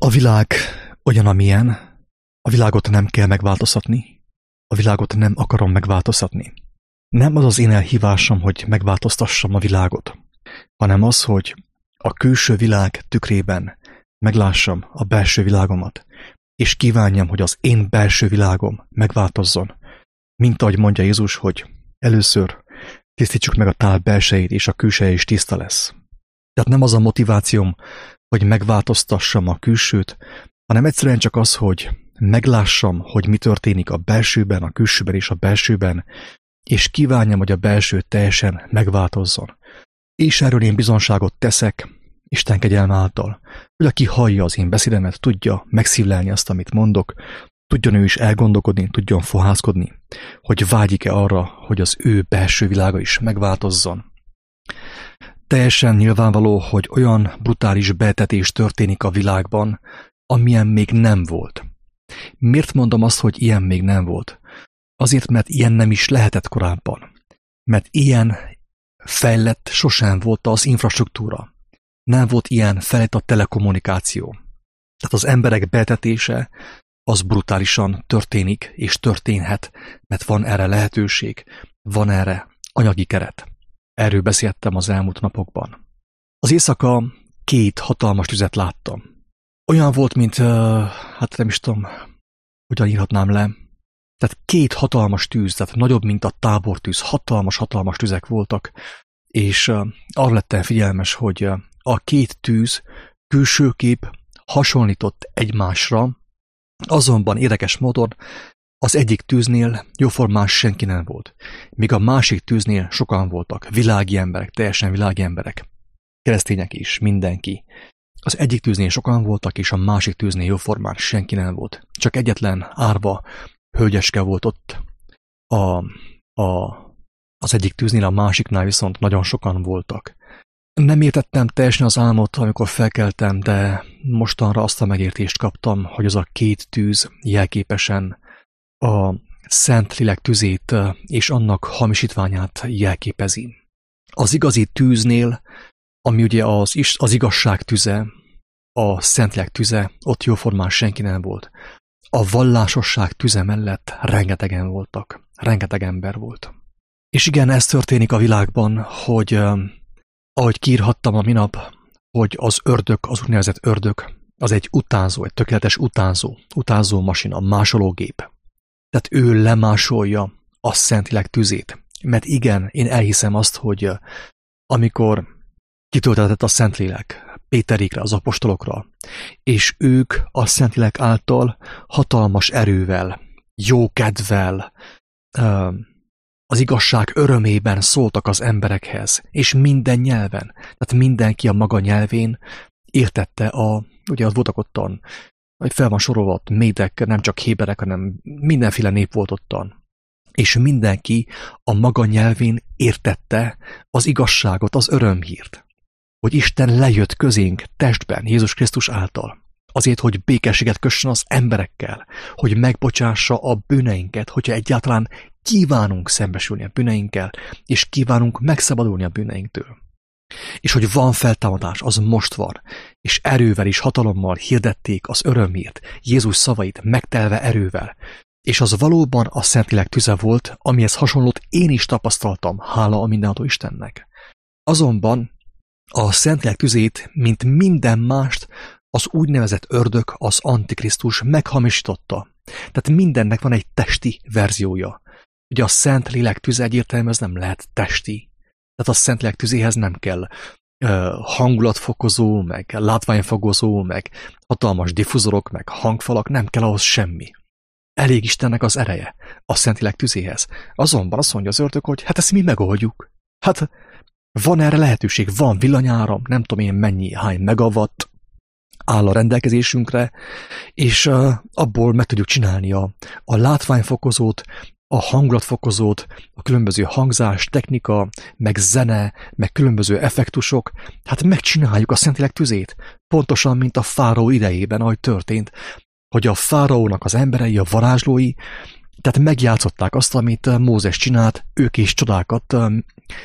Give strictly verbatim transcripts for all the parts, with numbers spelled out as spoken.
A világ olyan, amilyen, a világot nem kell megváltoztatni, a világot nem akarom megváltoztatni. Nem az az én elhívásom, hogy megváltoztassam a világot, hanem az, hogy a külső világ tükrében meglássam a belső világomat, és kívánjam, hogy az én belső világom megváltozzon. Mint ahogy mondja Jézus, hogy először tisztítsuk meg a tál belsejét, és a külseje is tiszta lesz. Tehát nem az a motivációm, hogy megváltoztassam a külsőt, hanem egyszerűen csak az, hogy meglássam, hogy mi történik a belsőben, a külsőben és a belsőben, és kívánjam, hogy a belső teljesen megváltozzon. És erről én bizonságot teszek, Isten kegyelme által, hogy aki hallja az én beszédemet, tudja megszívlelni azt, amit mondok, tudjon ő is elgondolkodni, tudjon fohászkodni, hogy vágyik-e arra, hogy az ő belső világa is megváltozzon. Teljesen nyilvánvaló, hogy olyan brutális betetés történik a világban, amilyen még nem volt. Miért mondom azt, hogy ilyen még nem volt? Azért, mert ilyen nem is lehetett korábban. Mert ilyen fejlett sosem volt az infrastruktúra. Nem volt ilyen fejlett a telekommunikáció. Tehát az emberek betetése az brutálisan történik és történhet, mert van erre lehetőség, van erre anyagi keret. Erről beszéltem az elmúlt napokban. Az éjszaka két hatalmas tüzet láttam. Olyan volt, mint, uh, hát nem is tudom, hogyan írhatnám le. Tehát két hatalmas tűz, tehát nagyobb, mint a tábortűz, hatalmas-hatalmas tüzek voltak, és uh, arra lettem figyelmes, hogy uh, a két tűz külsőkép hasonlított egymásra, azonban érdekes módon az egyik tűznél jóformán senki nem volt, míg a másik tűznél sokan voltak, világi emberek, teljesen világi emberek, keresztények is, mindenki. Az egyik tűznél sokan voltak, és a másik tűznél jóformán senki nem volt. Csak egyetlen árva hölgyeske volt ott a, a, az egyik tűznél, a másiknál viszont nagyon sokan voltak. Nem értettem teljesen az álmot, amikor felkeltem, de mostanra azt a megértést kaptam, hogy az a két tűz jelképesen a Szentlélek tüzét és annak hamisítványát jelképezi. Az igazi tűznél, ami ugye az, is, az igazság tüze, a Szentlélek tüze, ott jóformán senki nem volt. A vallásosság tüze mellett rengetegen voltak, rengeteg ember volt. És igen, ez történik a világban, hogy ahogy kiírhattam a minap, hogy az ördög, az úgynevezett ördög, az egy utánzó, egy tökéletes utánzó, utánzó masina, másológép. Tehát ő lemásolja a Szentlélek tüzét. Mert igen, én elhiszem azt, hogy amikor kitöltetett a Szentlélek Péterékre, az apostolokra, és ők a Szentlélek által hatalmas erővel, jókedvel, az igazság örömében szóltak az emberekhez, és minden nyelven, tehát mindenki a maga nyelvén értette a, ugye az voltak ottan, hogy fel van sorolva, médek, nem csak héberek, hanem mindenféle nép volt ottan. És mindenki a maga nyelvén értette az igazságot, az örömhírt, hogy Isten lejött közénk testben, Jézus Krisztus által. Azért, hogy békességet kössön az emberekkel, hogy megbocsássa a bűneinket, hogyha egyáltalán kívánunk szembesülni a bűneinkkel, és kívánunk megszabadulni a bűneinktől. És hogy van feltámadás, az most van, és erővel és hatalommal hirdették az örömhírt, Jézus szavait megtelve erővel, és az valóban a Szentlélek tüze volt, amihez hasonlót én is tapasztaltam, hála a mindenható Istennek. Azonban a Szentlélek tüzét, mint minden mást, az úgynevezett ördög, az Antikrisztus meghamisította. Tehát mindennek van egy testi verziója. Ugye a Szentlélek tüze egyértelműen ez nem lehet testi. Tehát a Szentlélek tüzéhez nem kell uh, hangulatfokozó, meg látványfogozó, meg hatalmas diffuzorok, meg hangfalak, nem kell ahhoz semmi. Elég Istennek az ereje a Szentlélek tüzéhez. Azonban azt mondja az ördög, hogy hát ezt mi megoldjuk. Hát van erre lehetőség, van villanyáram, nem tudom én mennyi, hány megawatt áll a rendelkezésünkre, és uh, abból meg tudjuk csinálni a, a látványfokozót, a hangulatfokozót, a különböző hangzás, technika, meg zene, meg különböző effektusok, hát megcsináljuk a Szentlélek tüzét. Pontosan, mint a fáraó idejében, ahogy történt, hogy a fáraónak az emberei, a varázslói, tehát megjátszották azt, amit Mózes csinált, ők is csodákat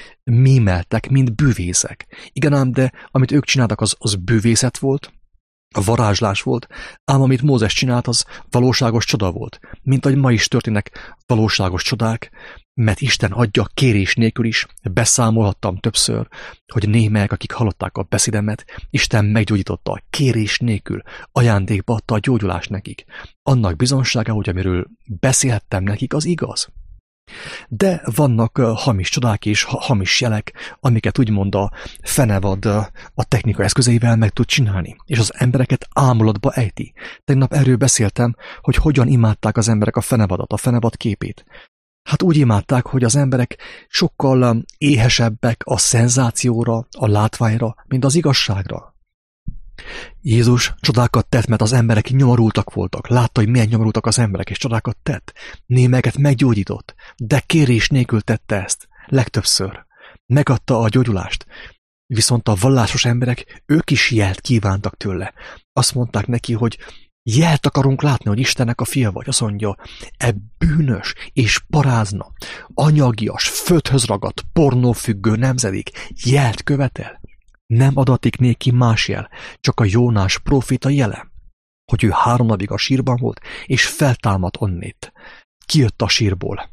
mímeltek, mint bűvészek. Igen ám, de amit ők csináltak, az, az bűvészet volt, varázslás volt, ám amit Mózes csinált, az valóságos csoda volt. Mint ahogy ma is történnek valóságos csodák, mert Isten adja kérés nélkül is, beszámolhattam többször, hogy némelyek, akik hallották a beszédemet, Isten meggyógyította kérés nélkül, ajándékba adta a gyógyulást nekik. Annak bizonsága, hogy amiről beszélhettem nekik, az igaz. De vannak uh, hamis csodák és ha- hamis jelek, amiket úgymond a fenevad uh, a technika eszközeivel meg tud csinálni, és az embereket ámulatba ejti. Tegnap erről beszéltem, hogy hogyan imádták az emberek a fenevadat, a fenevad képét. Hát úgy imádták, hogy az emberek sokkal um, éhesebbek a szenzációra, a látványra, mint az igazságra. Jézus csodákat tett, mert az emberek nyomorultak voltak. Látta, hogy milyen nyomorultak az emberek, és csodákat tett. Némelyeket meggyógyított, de kérés nélkül tette ezt. Legtöbbször. Megadta a gyógyulást. Viszont a vallásos emberek, ők is jelt kívántak tőle. Azt mondták neki, hogy jelt akarunk látni, hogy Istennek a fia vagy. Azt mondja, e bűnös és parázna, anyagias, földhöz ragadt, pornófüggő nemzedék jelt követel. Nem adatik néki más jel, csak a Jónás próféta jele, hogy ő három napig a sírban volt, és feltámadt onnét. Kijött a sírból.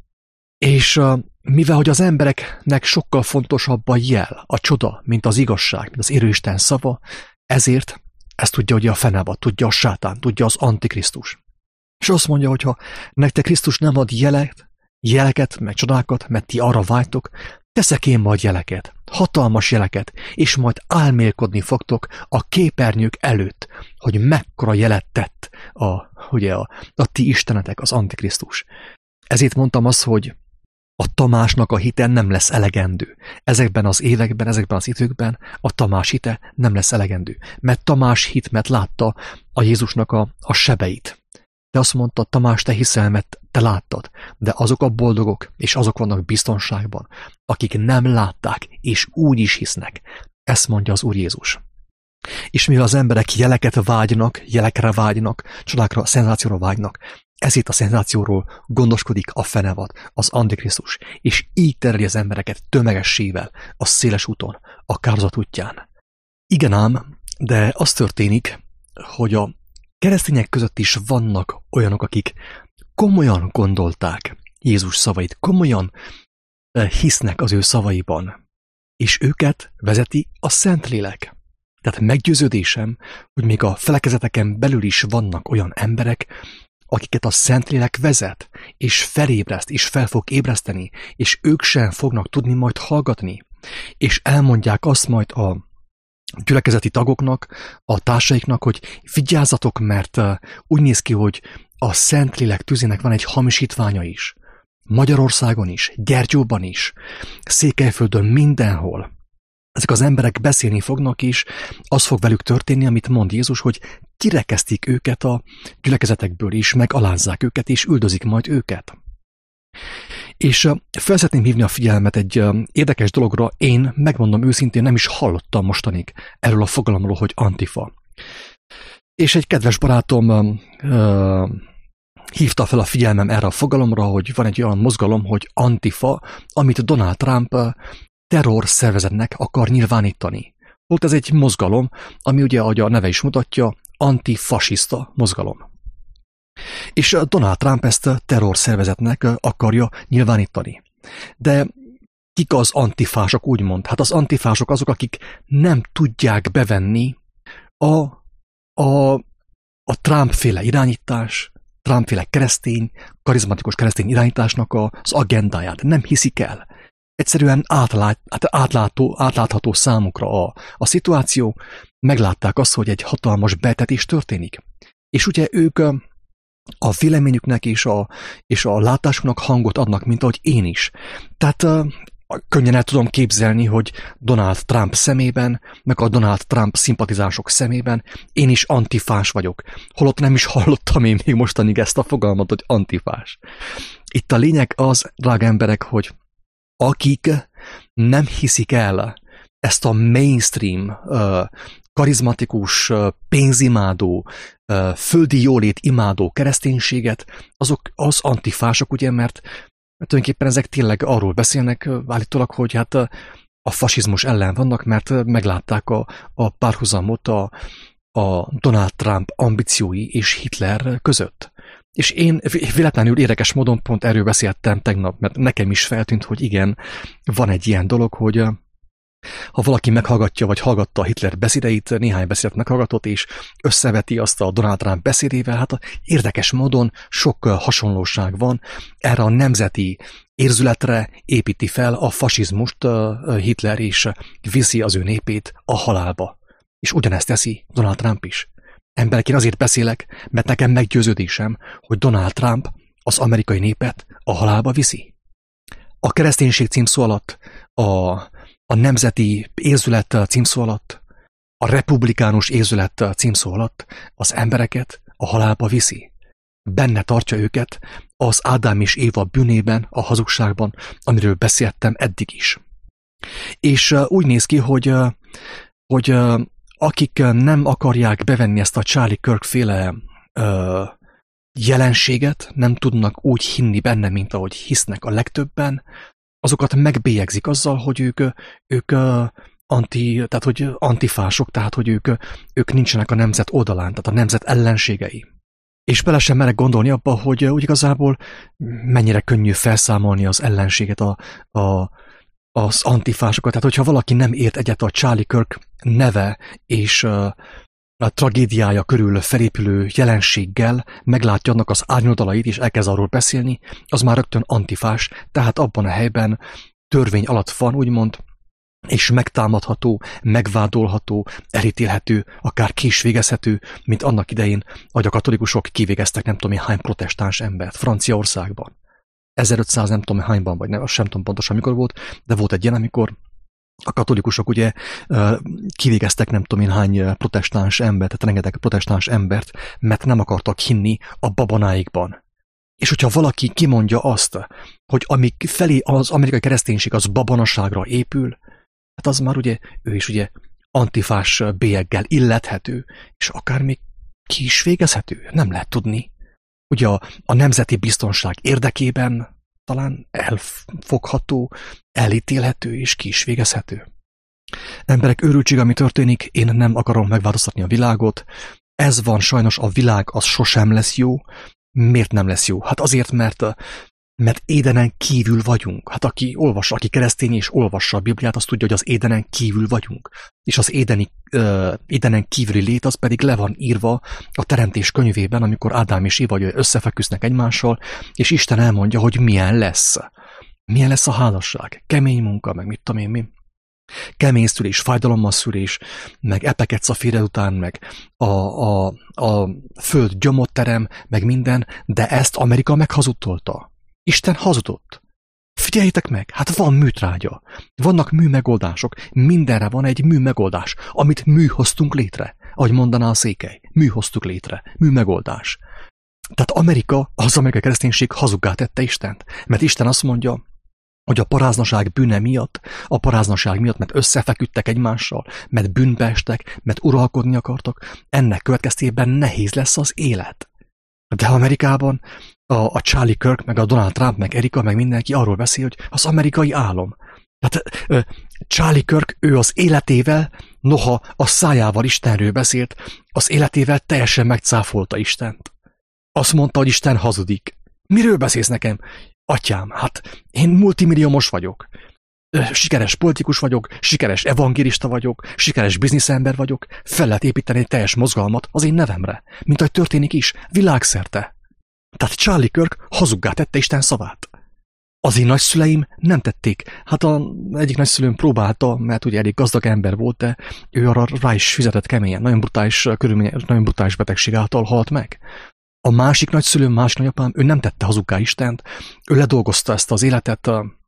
És uh, mivel, hogy az embereknek sokkal fontosabb a jel, a csoda, mint az igazság, mint az élőisten szava, ezért ezt tudja ugye a fenevad, tudja a sátán, tudja az antikrisztus. És azt mondja, hogy ha nektek Krisztus nem ad jelet, jeleket, meg csodákat, mert ti arra vágytok, teszek én majd jeleket, hatalmas jeleket, és majd álmélkodni fogtok a képernyők előtt, hogy mekkora jelet tett a, ugye a, a ti istenetek, az Antikrisztus. Ezért mondtam azt, hogy a Tamásnak a hite nem lesz elegendő. Ezekben az években, ezekben az időkben a Tamás hite nem lesz elegendő. Mert Tamás hit, mert látta a Jézusnak a, a sebeit. De azt mondta, Tamás, te hiszel, mert te láttad, de azok a boldogok, és azok vannak biztonságban, akik nem látták, és úgy is hisznek. Ezt mondja az Úr Jézus. És mivel az emberek jeleket vágynak, jelekre vágynak, csodákra, szenzációra vágynak, ezért a szenzációról gondoskodik a fenevad, az Antikrisztus, és így tereli az embereket tömegessével a széles úton, a kárhozat útján. Igen ám, de az történik, hogy a keresztények között is vannak olyanok, akik komolyan gondolták Jézus szavait, komolyan hisznek az ő szavaiban, és őket vezeti a Szentlélek. Tehát meggyőződésem, hogy még a felekezeteken belül is vannak olyan emberek, akiket a Szentlélek vezet, és felébreszt, és fel fog ébreszteni, és ők sem fognak tudni majd hallgatni, és elmondják azt majd a gyülekezeti tagoknak, a társaiknak, hogy vigyázzatok, mert uh, úgy néz ki, hogy a Szentlélek tüzének van egy hamisítványa is. Magyarországon is, Gyergyóban is, Székelyföldön, mindenhol. Ezek az emberek beszélni fognak, és az fog velük történni, amit mond Jézus, hogy kirekesztik őket a gyülekezetekből is, meg alázzák őket, és üldözik majd őket. És uh, fel szeretném hívni a figyelmet egy uh, érdekes dologra, én megmondom őszintén, nem is hallottam mostanig erről a fogalomról, hogy Antifa. És egy kedves barátom uh, uh, hívta fel a figyelmem erre a fogalomra, hogy van egy olyan mozgalom, hogy Antifa, amit Donald Trump uh, terror szervezetnek akar nyilvánítani. Volt ez egy mozgalom, ami ugye, ahogy a neve is mutatja, antifasiszta mozgalom. És Donald Trump ezt terrorszervezetnek akarja nyilvánítani. De kik az antifások, úgymond? Hát az antifások azok, akik nem tudják bevenni a, a, a Trump-féle irányítás, Trump-féle keresztény, karizmatikus keresztény irányításnak az agendáját. Nem hiszik el. Egyszerűen átlát, átlátó, átlátható számukra a, a szituáció, meglátták azt, hogy egy hatalmas betetés történik. És ugye ők a véleményüknek és a, és a látásuknak hangot adnak, mint ahogy én is. Tehát uh, könnyen el tudom képzelni, hogy Donald Trump szemében, meg a Donald Trump szimpatizások szemében én is antifás vagyok. Holott nem is hallottam én még mostanig ezt a fogalmat, hogy antifás. Itt a lényeg az, drága emberek, hogy akik nem hiszik el ezt a mainstream, uh, karizmatikus, uh, pénzimádó, uh, földi jólét imádó kereszténységet, azok az antifások, ugye, mert tulajdonképpen ezek tényleg arról beszélnek uh, állítólag, hogy hát uh, a fasizmus ellen vannak, mert uh, meglátták a, a párhuzamot a, a Donald Trump ambíciói és Hitler között. És én véletlenül érdekes módon pont erről beszéltem tegnap, mert nekem is feltűnt, hogy igen, van egy ilyen dolog, hogy ha valaki meghallgatja, vagy hallgatta a Hitler beszédeit, néhány beszédet meghallgatott, és összeveti azt a Donald Trump beszédével, hát érdekes módon sok hasonlóság van. Erre a nemzeti érzületre építi fel a fasizmust Hitler, és viszi az ő népét a halálba. És ugyanezt teszi Donald Trump is. Emberek, én azért beszélek, mert nekem meggyőződésem, hogy Donald Trump az amerikai népet a halálba viszi. A kereszténység címszó alatt, a, a nemzeti érzület címszó alatt, a republikánus érzület címszó alatt az embereket a halálba viszi. Benne tartja őket az Ádám és Éva bűnében, a hazugságban, amiről beszéltem eddig is. És úgy néz ki, hogy, hogy akik nem akarják bevenni ezt a Charlie Kirk féle ö, jelenséget, nem tudnak úgy hinni benne, mint ahogy hisznek a legtöbben, azokat megbélyegzik azzal, hogy ők, ők anti, tehát hogy antifások, tehát hogy ők, ők nincsenek a nemzet oldalán, tehát a nemzet ellenségei. És bele sem merek gondolni abba, hogy úgy igazából mennyire könnyű felszámolni az ellenséget, a, a az antifásokat. Tehát, hogyha valaki nem ért egyet a Charlie Kirk neve és a tragédiája körül felépülő jelenséggel, meglátja annak az árnyoldalait és elkezd arról beszélni, az már rögtön antifás, tehát abban a helyben törvény alatt van, úgymond, és megtámadható, megvádolható, elítélhető, akár ki is végezhető, mint annak idején, ahogy a katolikusok kivégeztek nem tudom hány protestáns embert Franciaországban. ezerötszáz nem tudom hányban, vagy nem, azt sem tudom pontosan mikor volt, de volt egy ilyen, amikor a katolikusok ugye kivégeztek nem tudom én hány protestáns embert, tehát rengeteg protestáns embert, mert nem akartak hinni a babonáikban. És hogyha valaki kimondja azt, hogy amíg felé az amerikai kereszténység az babonaságra épül, hát az már ugye, ő is ugye antifás bélyeggel illethető, és akár még ki is végezhető, nem lehet tudni. Ugye a, a nemzeti biztonság érdekében talán elfogható, elítélhető és ki is végezhető. Emberek, őrültség, ami történik, én nem akarom megváltoztatni a világot. Ez van, sajnos a világ az sosem lesz jó. Miért nem lesz jó? Hát azért, mert, mert Édenen kívül vagyunk. Hát aki olvassa, aki keresztény és olvassa a Bibliát, az tudja, hogy az Édenen kívül vagyunk. És az édeni, uh, Édenen kívüli lét az pedig le van írva a Teremtés könyvében, amikor Ádám és Éva összefeküsznek egymással, és Isten elmondja, hogy milyen lesz. Milyen lesz a házasság? Kemény munka, meg mit tudom én mi. Kemény szülés, fájdalommal szülés, meg epeket szafíred után, meg a, a, a föld gyomot terem, meg minden, de ezt Amerika meghazudtolta. Isten hazudott. Figyeljétek meg, hát van műtrágya, vannak műmegoldások, mindenre van egy műmegoldás, amit mű hoztunk létre, ahogy mondaná a Székely, mű hoztuk létre, műmegoldás. Tehát Amerika, az amerikai kereszténység hazuggá tette Istent, mert Isten azt mondja, hogy a paráznaság bűne miatt, a paráznaság miatt, mert összefeküdtek egymással, mert bűnbe estek, mert uralkodni akartak, ennek következtében nehéz lesz az élet. De Amerikában a, a Charlie Kirk, meg a Donald Trump, meg Erika, meg mindenki arról beszél, hogy az amerikai álom. Tehát uh, Charlie Kirk, ő az életével, noha a szájával Istenről beszélt, az életével teljesen megcáfolta Istent. Azt mondta, hogy Isten hazudik. Miről beszélsz nekem? Atyám, hát én multimilliómos vagyok. Sikeres politikus vagyok, sikeres evangélista vagyok, sikeres bizniszember vagyok, fel lehet építeni egy teljes mozgalmat az én nevemre, mint ahogy történik is, világszerte. Tehát Charlie Kirk hazuggá tette Isten szavát. Az én nagyszüleim nem tették. Hát az egyik nagyszülőm próbálta, mert ugye elég gazdag ember volt, de ő arra rá is fizetett keményen. Nagyon brutális körülmények, nagyon brutális betegség által halt meg. A másik nagyszülőm, másik nagyapám, ő nem tette hazuggá Istent, ő ledolgozta ezt az életet,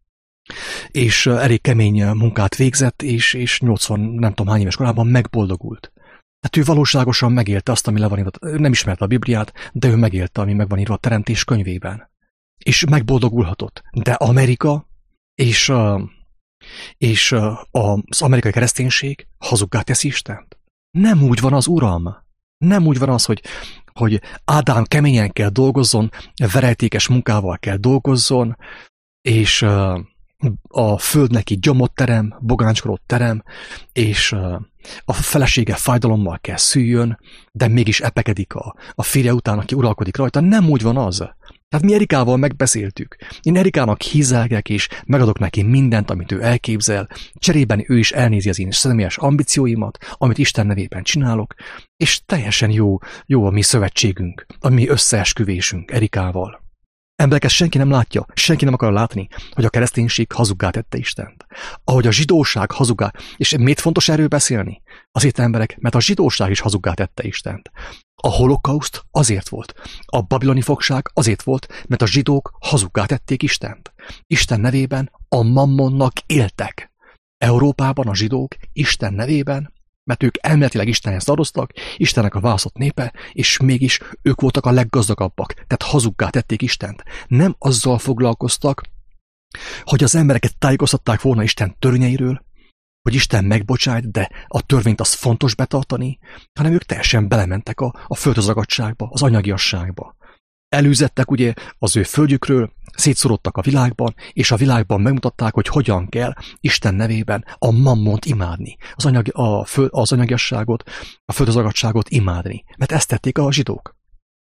és elég kemény munkát végzett, és, és nyolcvan nem tudom hány éves korában megboldogult. Tehát ő valóságosan megélte azt, ami le van írva. Ő nem ismerte a Bibliát, de ő megélte, ami meg van írva a Teremtés könyvében. És megboldogulhatott. De Amerika és, és az amerikai kereszténység hazuggá teszi Istent. Nem úgy van az uralma. Nem úgy van az, hogy, hogy Ádám keményen kell dolgozzon, verejtékes munkával kell dolgozzon, és a föld neki gyomot terem, bogáncskolót terem, és a felesége fájdalommal kell szüljön, de mégis epekedik a, a férje után, aki uralkodik rajta. Nem úgy van az. Tehát mi Erikával megbeszéltük. Én Erikának hízelgek, és megadok neki mindent, amit ő elképzel. Cserében ő is elnézi az én személyes ambícióimat, amit Isten nevében csinálok, és teljesen jó, jó a mi szövetségünk, a mi összeesküvésünk Erikával. Emberek, ezt senki nem látja, senki nem akar látni, hogy a kereszténység hazuggá tette Istent. Ahogy a zsidóság hazuggá, és miért fontos erről beszélni? Azért, emberek, mert a zsidóság is hazuggá tette Istent. A holokauszt azért volt. A babiloni fogság azért volt, mert a zsidók hazuggá tették Istent. Isten nevében a mammonnak éltek. Európában a zsidók Isten nevében, mert ők elméletileg Istenhez tartoztak, Istennek a választott népe, és mégis ők voltak a leggazdagabbak, tehát hazuggá tették Istent. Nem azzal foglalkoztak, hogy az embereket tájékoztatták volna Isten törvényeiről, hogy Isten megbocsájt, de a törvényt az fontos betartani, hanem ők teljesen belementek a, a földhözagadságba, az anyagiasságba. Elűzettek ugye az ő földjükről, szétszorodtak a világban, és a világban megmutatták, hogy hogyan kell Isten nevében a mammont imádni, az, anyag, a föld, az anyagiasságot, a földhözagadságot imádni, mert ezt tették a zsidók.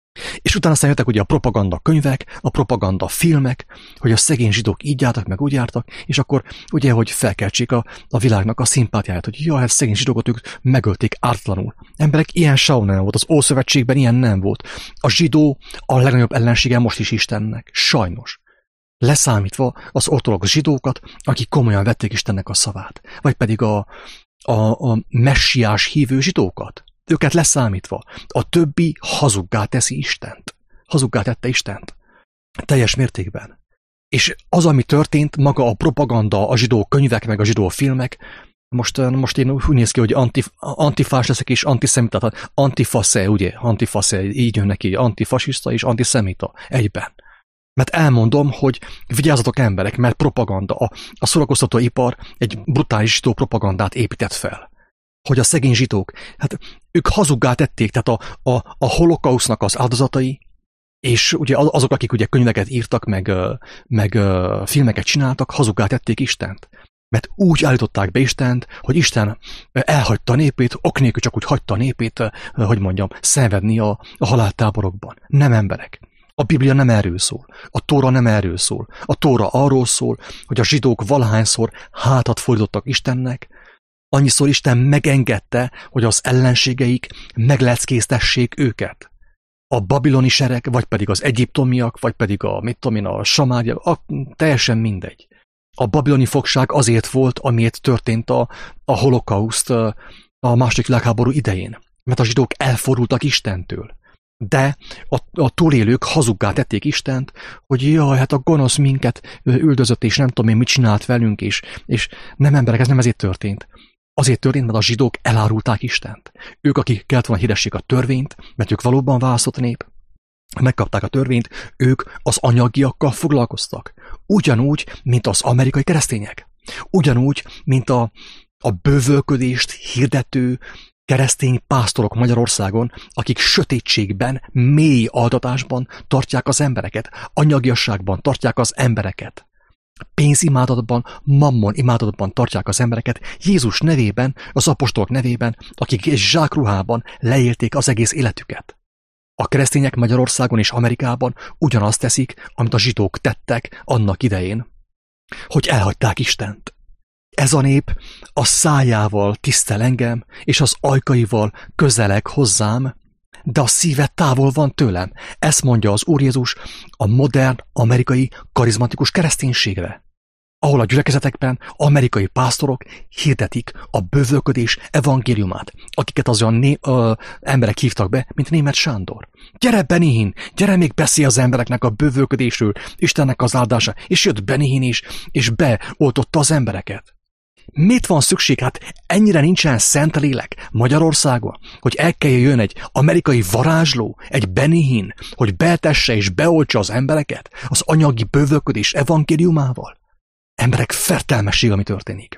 És utána aztán jöttek ugye a propaganda könyvek, a propaganda filmek, hogy a szegény zsidók így jártak, meg úgy jártak, és akkor ugye, hogy felkeltsék a, a világnak a szimpátiáját, hogy jaj, hát szegény zsidókat ők megölték ártlanul. Emberek, ilyen sehol nem volt, az Ószövetségben ilyen nem volt. A zsidó a legnagyobb ellensége most is Istennek, sajnos. Leszámítva az ortodox zsidókat, akik komolyan vették Istennek a szavát, vagy pedig a, a, a messiás hívő zsidókat. Őket leszámítva. A többi hazuggá teszi Istent. Hazuggá tette Istent. Teljes mértékben. És az, ami történt, maga a propaganda, a zsidó könyvek, meg a zsidó filmek, most, most én úgy néz ki, hogy antif, antifás leszek és antiszemita, tehát antifasze, ugye, antifasze, így jön neki, antifasiszta és antiszemita egyben. Mert elmondom, hogy vigyázzatok emberek, mert propaganda, a, a szórakoztatóipar egy brutális zsidó propagandát épített fel. Hogy a szegény zsidók, hát ők hazuggá tették, tehát a, a, a holokausznak az áldozatai, és ugye azok, akik ugye könyveket írtak, meg, meg filmeket csináltak, hazuggá tették Istent. Mert úgy állították be Istent, hogy Isten elhagyta a népét, ok nélkül csak úgy hagyta a népét, hogy mondjam, szenvedni a, a haláltáborokban. Nem emberek. A Biblia nem erről szól. A Tóra nem erről szól. A Tóra arról szól, hogy a zsidók valahányszor hátat fordítottak Istennek, annyiszor Isten megengedte, hogy az ellenségeik megleckéztessék őket. A babiloni sereg, vagy pedig az egyiptomiak, vagy pedig a, mit tudom én, a samáriak, a, teljesen mindegy. A babiloni fogság azért volt, amiért történt a, a holokauszt a második világháború idején. Mert a zsidók elfordultak Istentől. De a, a túlélők hazuggá tették Istent, hogy jaj, hát a gonosz minket üldözött, és nem tudom én mit csinált velünk, és, és nem emberek, ez nem ezért történt. Azért történt, mert a zsidók elárulták Istent. Ők, akik kellett volna hirdessék a törvényt, mert ők valóban választott nép, megkapták a törvényt, ők az anyagiakkal foglalkoztak. Ugyanúgy, mint az amerikai keresztények. Ugyanúgy, mint a, a bővölködést hirdető keresztény pásztorok Magyarországon, akik sötétségben, mély altatásban tartják az embereket, anyagiasságban tartják az embereket. Pénzimádatban, mammon imádatban tartják az embereket, Jézus nevében, az apostolok nevében, akik egy zsákruhában leélték az egész életüket. A keresztények Magyarországon és Amerikában ugyanazt teszik, amit a zsidók tettek annak idején, hogy elhagyták Istent. Ez a nép a szájával tisztel engem, és az ajkaival közeleg hozzám, de a szíve távol van tőlem. Ezt mondja az Úr Jézus a modern, amerikai, karizmatikus kereszténységre, ahol a gyülekezetekben amerikai pásztorok hirdetik a bővölködés evangéliumát, akiket az olyan né- ö, emberek hívtak be, mint Németh Sándor. Gyere, Benihin, gyere, még beszélj az embereknek a bővölködésről, Istennek az áldása, és jött Benihin is, és beoltotta az embereket. Mit van szükség? Hát ennyire nincsen szent lélek Magyarországon, hogy el kell jön egy amerikai varázsló, egy Benihin, hogy betesse és beoltsa az embereket az anyagi bővölködés evangéliumával? Emberek, fertelmesség, ami történik.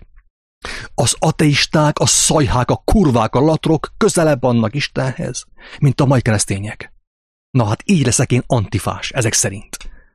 Az ateisták, a szajhák, a kurvák, a latrok közelebb vannak Istenhez, mint a mai keresztények. Na hát így leszek én antifás, ezek szerint.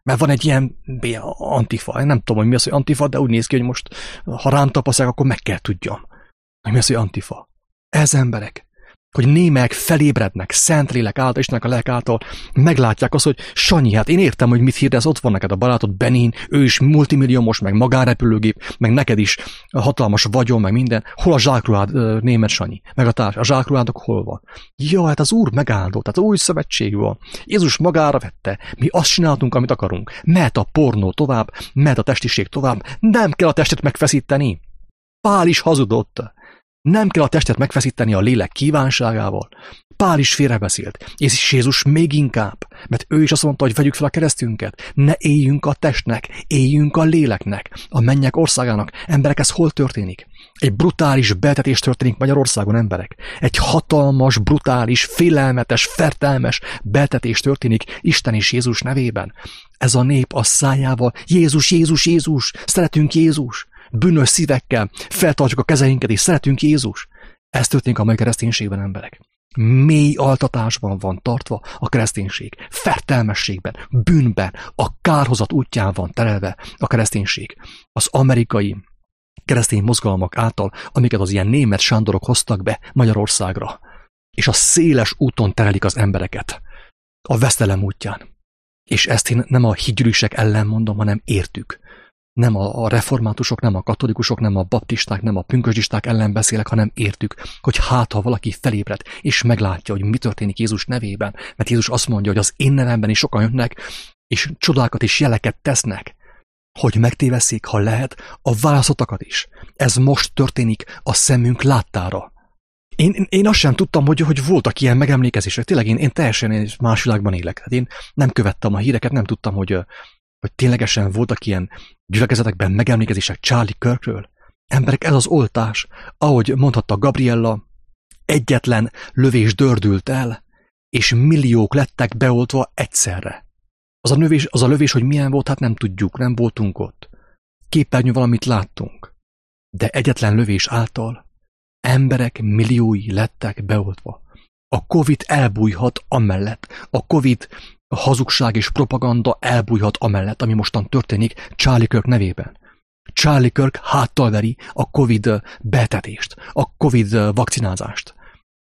Mert van egy ilyen antifa, nem tudom, hogy mi az, hogy antifa, de úgy néz ki, hogy most ha rám tapasztalják, akkor meg kell tudjam, hogy mi az, hogy antifa. Ez emberek, hogy némek felébrednek, Szentlélek által, Istennek a lelk által, meglátják azt, hogy Sanyi, hát én értem, hogy mit hirdesz, ott van neked a barátod, Benin, ő is multimilliómos, meg magánrepülőgép, meg neked is hatalmas vagyon, meg minden. Hol a zsákruhád, német Sanyi? Meg a társ, a zsákruhádok hol van? Ja, hát az Úr megáldott, tehát új szövetség van. Jézus magára vette, mi azt csináltunk, amit akarunk. Mehet a pornó tovább, mehet a testiség tovább, nem kell a testet megfeszíteni. Pál is hazudott. Nem kell a testet megfeszíteni a lélek kívánságával. Pál is félrebeszélt, és Jézus még inkább, mert ő is azt mondta, hogy vegyük fel a keresztünket. Ne éljünk a testnek, éljünk a léleknek, a mennyek országának. Emberek, ez hol történik? Egy brutális betetés történik Magyarországon, emberek. Egy hatalmas, brutális, félelmetes, fertelmes betetés történik Isten és Jézus nevében. Ez a nép a szájával, Jézus, Jézus, Jézus, szeretünk Jézus. Bűnös szívekkel feltartjuk a kezeinket, és szeretünk Jézus. Ez történik a mai kereszténységben, emberek. Mély altatásban van tartva a kereszténység. Fertelmességben, bűnben, a kárhozat útján van terelve a kereszténység. Az amerikai keresztény mozgalmak által, amiket az ilyen német sándorok hoztak be Magyarországra, és a széles úton terelik az embereket a vesztelem útján. És ezt én nem a higgyűlések ellen mondom, hanem értük. Nem a reformátusok, nem a katolikusok, nem a baptisták, nem a pünkösdisták ellen beszélek, hanem értük, hogy hát, ha valaki felébred, és meglátja, hogy mi történik Jézus nevében, mert Jézus azt mondja, hogy az én nevemben is sokan jönnek, és csodákat és jeleket tesznek, hogy megtévesszék, ha lehet, a válaszotakat is. Ez most történik a szemünk láttára. Én, én, én azt sem tudtam, hogy, hogy voltak ilyen megemlékezések. Tényleg én, én teljesen más világban élek. Hát én nem követtem a híreket, nem tudtam, hogy... hogy ténylegesen voltak ilyen gyülekezetekben megemlékezések Charlie Kirkről. Emberek, ez az oltás, ahogy mondhatta Gabriella, egyetlen lövés dördült el, és milliók lettek beoltva egyszerre. Az a, lövés, az a lövés, hogy milyen volt, hát nem tudjuk, nem voltunk ott. Képernyő valamit láttunk. De egyetlen lövés által emberek milliói lettek beoltva. A Covid elbújhat amellett. A Covid a hazugság és propaganda elbújhat amellett, ami mostan történik Charlie Kirk nevében. Charlie Kirk háttal veri a Covid betetést, a Covid vakcinázást,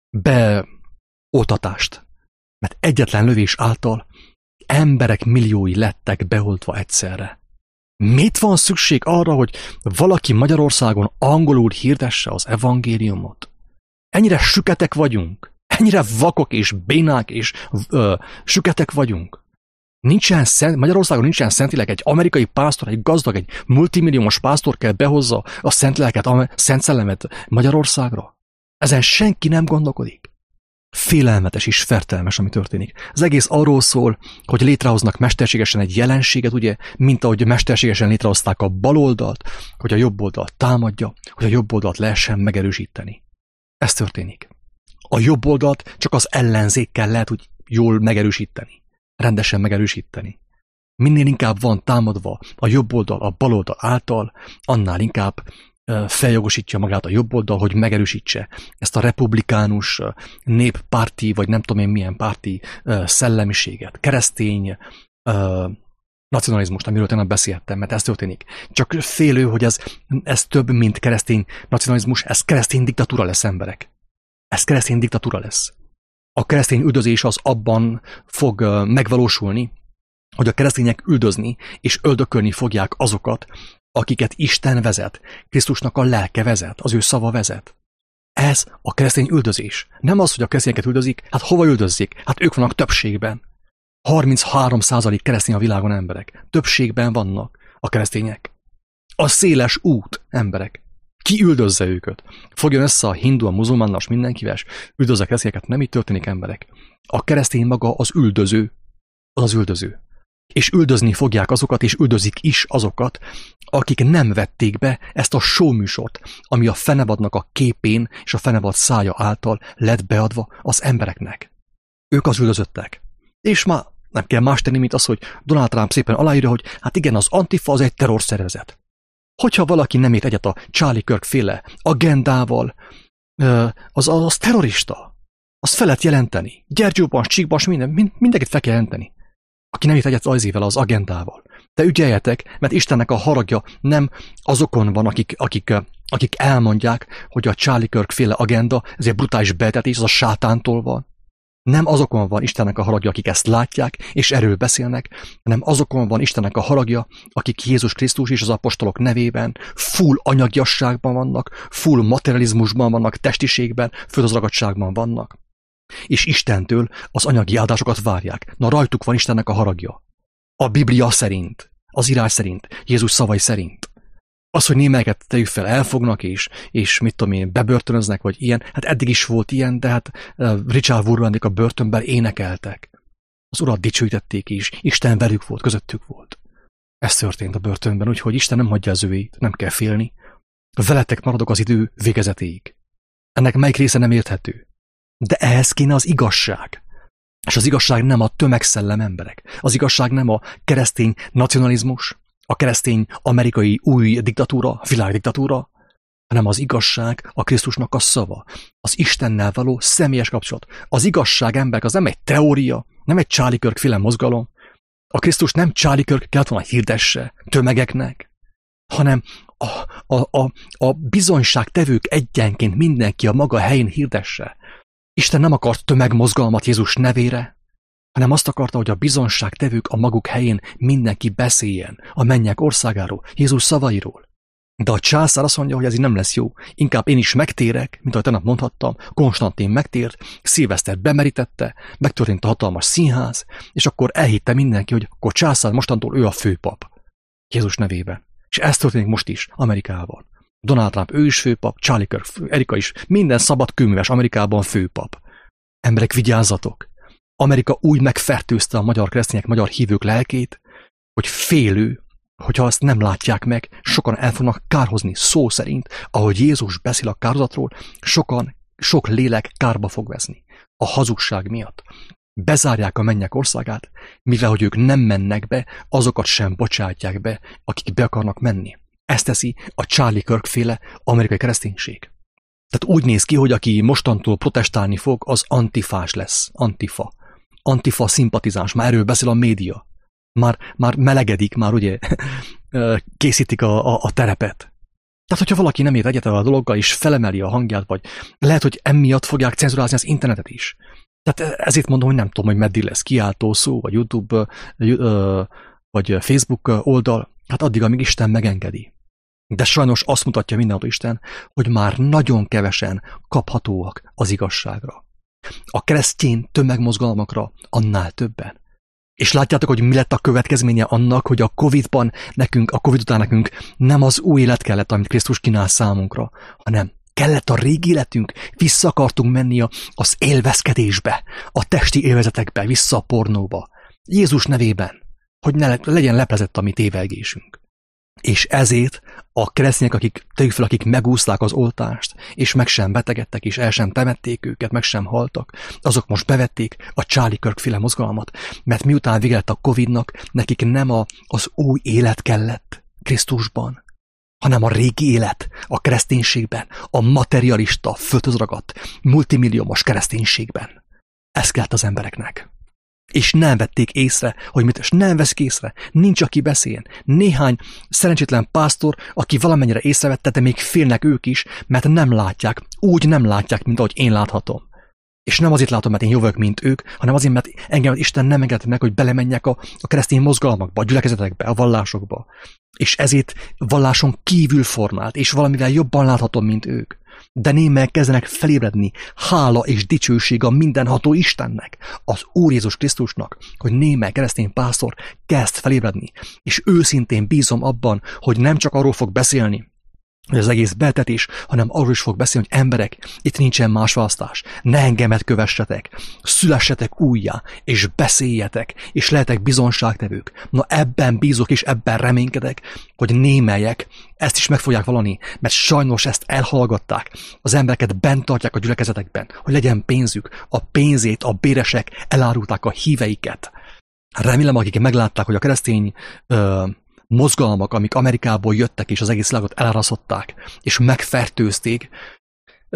beoltatást. Mert egyetlen lövés által emberek milliói lettek beoltva egyszerre. Mit van szükség arra, hogy valaki Magyarországon angolul hirdesse az evangéliumot? Ennyire süketek vagyunk. Ennyire vakok és bénák és ö, süketek vagyunk. Nincsen szent, Magyarországon nincsen szentileg egy amerikai pásztor, egy gazdag, egy multimilliómos pásztor kell behozza a szent lelket, a szent szellemet Magyarországra. Ezen senki nem gondolkodik. Félelmetes és fertelmes, ami történik. Az egész arról szól, hogy létrehoznak mesterségesen egy jelenséget, ugye, mint ahogy mesterségesen létrehozták a baloldalt, hogy a jobb oldalt támadja, hogy a jobb oldalt lehessen megerősíteni. Ez történik. A jobb oldalt csak az ellenzékkel lehet úgy jól megerősíteni, rendesen megerősíteni. Minél inkább van támadva a jobb oldal a bal oldal által, annál inkább feljogosítja magát a jobb oldal, hogy megerősítse ezt a republikánus néppárti, vagy nem tudom én milyen párti szellemiséget, keresztény nacionalizmust, amiről tegnap beszéltem, mert ez történik. Csak félő, hogy ez, ez több, mint keresztény nacionalizmus, ez keresztény diktatúra lesz, emberek. Ez keresztény diktatúra lesz. A keresztény üldözés az abban fog megvalósulni, hogy a keresztények üldözni és öldökölni fogják azokat, akiket Isten vezet, Krisztusnak a lelke vezet, az ő szava vezet. Ez a keresztény üldözés. Nem az, hogy a keresztényeket üldözik, hát hova üldözzék? Hát ők vannak többségben. harminchárom százalék keresztény a világon, emberek. Többségben vannak a keresztények. A széles út, emberek. Ki üldözze őket? Fogjon össze a hindu, a muzulmánnal, mindenkivel, és üldözze a keresztényeket. Nem így történik, emberek. A keresztény maga az üldöző. Az az üldöző. És üldözni fogják azokat, és üldözik is azokat, akik nem vették be ezt a showműsort, ami a fenevadnak a képén és a fenevad szája által lett beadva az embereknek. Ők az üldözöttek. És már nem kell más tenni, mint az, hogy Donald Trump szépen aláírja, hogy hát igen, az Antifa az egy terrorszervezet. Hogyha valaki nem ért egyet a Charlie Kirk féle agendával, az, az terrorista. Az fel lehet jelenteni. Gyergyóban, Csíkban, minden, mindenkit fel kell jelenteni. aki nem ért egyet az ével, az agendával. De ügyeljetek, mert Istennek a haragja nem azokon van, akik, akik, akik elmondják, hogy a Charlie Kirk féle agenda, ez egy brutális betetés, az a sátántól van. Nem azokon van Istennek a haragja, akik ezt látják, és erről beszélnek, hanem azokon van Istennek a haragja, akik Jézus Krisztus és az apostolok nevében full anyagiasságban vannak, full materializmusban vannak, testiségben, földözragadtságban vannak. És Istentől az anyagi áldásokat várják. Na, rajtuk van Istennek a haragja. A Biblia szerint, az írás szerint, Jézus szavai szerint. Az, hogy némelyeket tegyük fel, elfognak, és, és mit tudom én, bebörtönöznek, vagy ilyen, hát eddig is volt ilyen, de hát uh, Richard Wurmbrandék a börtönben énekeltek. Az Urat dicsőítették is, Isten velük volt, közöttük volt. Ez történt a börtönben, úgyhogy Isten nem hagyja az őit, nem kell félni. Veletek maradok az idő végezetéig. Ennek melyik része nem érthető? De ehhez kéne az igazság. És az igazság nem a tömegszellem emberek. Az igazság nem a keresztény nacionalizmus, a keresztény amerikai új diktatúra, világdiktatúra, hanem az igazság a Krisztusnak a szava. Az Istennel való személyes kapcsolat. Az igazság emberek az nem egy teória, nem egy Charlie Kirk féle mozgalom. A Krisztus nem Charlie Kirk kellett volna hirdesse tömegeknek, hanem a, a, a, a bizonyságtevők egyenként mindenki a maga helyén hirdesse. Isten nem akart tömegmozgalmat Jézus nevére, hanem azt akarta, hogy a bizonságtevők a maguk helyén mindenki beszéljen a mennyek országáról, Jézus szavairól. De a császár azt mondja, hogy ez így nem lesz jó. Inkább én is megtérek, mint ahogy tegnap mondhattam, Konstantin megtért, Szilveszter bemerítette, megtörtént a hatalmas színház, és akkor elhitte mindenki, hogy akkor császár mostantól ő a főpap. Jézus nevében. És ez történik most is Amerikában. Donald Trump, ő is főpap, Charlie Kirk, Erika is, minden szabad kőműves Amerikában főpap. Emberek, vigyázzatok! Amerika úgy megfertőzte a magyar keresztények, magyar hívők lelkét, hogy félő, hogyha azt nem látják meg, sokan el fognak kárhozni szó szerint, ahogy Jézus beszél a kárhozatról, sokan, sok lélek kárba fog veszni. A hazugság miatt. Bezárják a mennyek országát, mivel hogy ők nem mennek be, azokat sem bocsátják be, akik be akarnak menni. Ezt teszi a Charlie Kirk féle amerikai kereszténység. Tehát úgy néz ki, hogy aki mostantól protestálni fog, az antifás lesz. Antifa. Antifa szimpatizáns. Már erről beszél a média. Már, már melegedik, már ugye készítik a, a, a terepet. Tehát, hogyha valaki nem ért egyet a dologgal, és felemeli a hangját, vagy lehet, hogy emiatt fogják cenzurázni az internetet is. Tehát ezért mondom, hogy nem tudom, hogy meddig lesz kiáltó szó, vagy YouTube, vagy Facebook oldal. Hát addig, amíg Isten megengedi. De sajnos azt mutatja mindenható Isten, hogy már nagyon kevesen kaphatóak az igazságra. A keresztény tömegmozgalmakra annál többen. És látjátok, hogy mi lett a következménye annak, hogy a Covidban nekünk, a Covid után nekünk nem az új élet kellett, amit Krisztus kínál számunkra, hanem kellett a régi életünk, vissza akartunk menni az élvezkedésbe, a testi élvezetekbe, vissza a pornóba. Jézus nevében, hogy ne legyen leplezett a mi tévelgésünk. És ezért a keresztények, akik, tegyük fel, akik megúszták az oltást, és meg sem betegedtek, és el sem temették őket, meg sem haltak, azok most bevették a Charlie Kirk féle mozgalmat, mert miután vége lett a Covidnak, nekik nem a, az új élet kellett Krisztusban, hanem a régi élet a kereszténységben, a materialista, földhözragadt, multimilliómos kereszténységben. Ez kellett az embereknek. És nem vették észre, hogy mit, és nem veszik észre, nincs, aki beszéljen. Néhány szerencsétlen pásztor, aki valamennyire észrevette, de még félnek ők is, mert nem látják, úgy nem látják, mint ahogy én láthatom. És nem azért látom, mert én jó vagyok, mint ők, hanem azért, mert engem Isten nem engedett meg, hogy belemenjek a, a keresztény mozgalmakba, a gyülekezetekbe, a vallásokba. És ezért valláson kívül formált, és valamivel jobban láthatom, mint ők. De némelyek kezdenek felébredni, hála és dicsőség a mindenható Istennek, az Úr Jézus Krisztusnak, hogy némely keresztény pásztor kezd felébredni, és őszintén bízom abban, hogy nem csak arról fog beszélni, hogy az egész beltetés, hanem arról is fog beszélni, hogy emberek, itt nincsen más választás. Ne engemet kövessetek, szülessetek újjá, és beszéljetek, és lehetek bizonságtevők. Na ebben bízok, és ebben reménykedek, hogy némelyek ezt is meg fogják valani, mert sajnos ezt elhallgatták. Az embereket bent tartják a gyülekezetekben, hogy legyen pénzük. A pénzét a béresek elárulták a híveiket. Remélem, akik meglátták, hogy a keresztény ö, mozgalmak, amik Amerikából jöttek, és az egész világot elárasztották, és megfertőzték,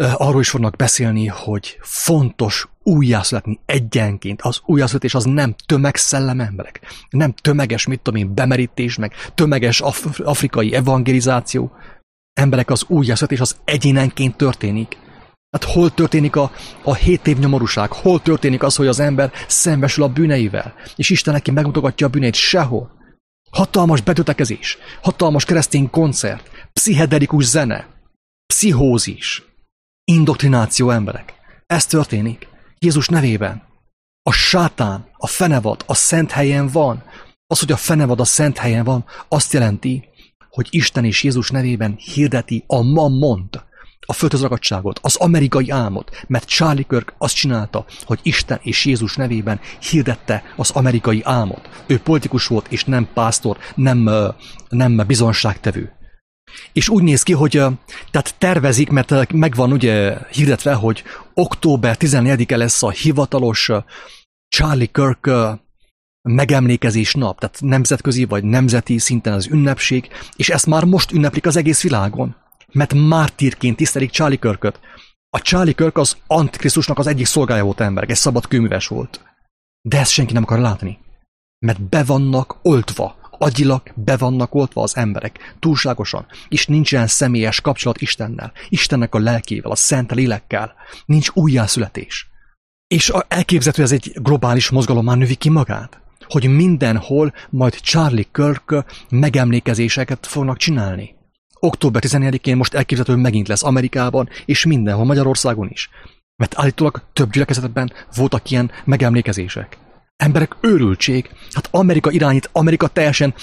arról is fognak beszélni, hogy fontos újjászületni egyenként. Az újjászületés az nem tömegszellem emberek. Nem tömeges, mit tudom én, bemerítés, meg tömeges af- afrikai evangelizáció. Emberek, az újjászületés az egyénenként történik. Hát hol történik a, a hét év nyomorúság? Hol történik az, hogy az ember szembesül a bűneivel? És Isten neki megmutogatja a bűneit? Sehol. Hatalmas betöltekezés, hatalmas keresztény koncert, pszichedelikus zene, pszichózis, indoktrináció emberek. Ez történik Jézus nevében. A sátán, a fenevad a szent helyen van. Az, hogy a fenevad a szent helyen van, azt jelenti, hogy Isten és Jézus nevében hirdeti a mammont, a földhöz ragadtságot, az amerikai álmot, mert Charlie Kirk azt csinálta, hogy Isten és Jézus nevében hirdette az amerikai álmot. Ő politikus volt, és nem pásztor, nem, nem bizonságtevő. És úgy néz ki, hogy tehát tervezik, mert megvan ugye hirdetve, hogy október tizennegyedike lesz a hivatalos Charlie Kirk megemlékezés nap, tehát nemzetközi vagy nemzeti szinten az ünnepség, és ezt már most ünneplik az egész világon. Mert mártírként tisztelik Charlie Kirköt. A Charlie Kirk az Antikrisztusnak az egyik szolgája volt emberek, egy szabad kőműves volt. De ezt senki nem akar látni. Mert be vannak oltva, agyilag be vannak oltva az emberek, túlságosan, és nincsen személyes kapcsolat Istennel, Istennek a lelkével, a szent lélekkel, nincs újjászületés. És elképzelhető, ez egy globális mozgalommá növi ki magát, hogy mindenhol majd Charlie Kirk megemlékezéseket fognak csinálni. október tizennegyedikén most elképzelhető, hogy megint lesz Amerikában, és mindenhol, Magyarországon is. Mert állítólag több gyülekezetben voltak ilyen megemlékezések. Emberek, őrültség. Hát Amerika irányít, Amerika teljesen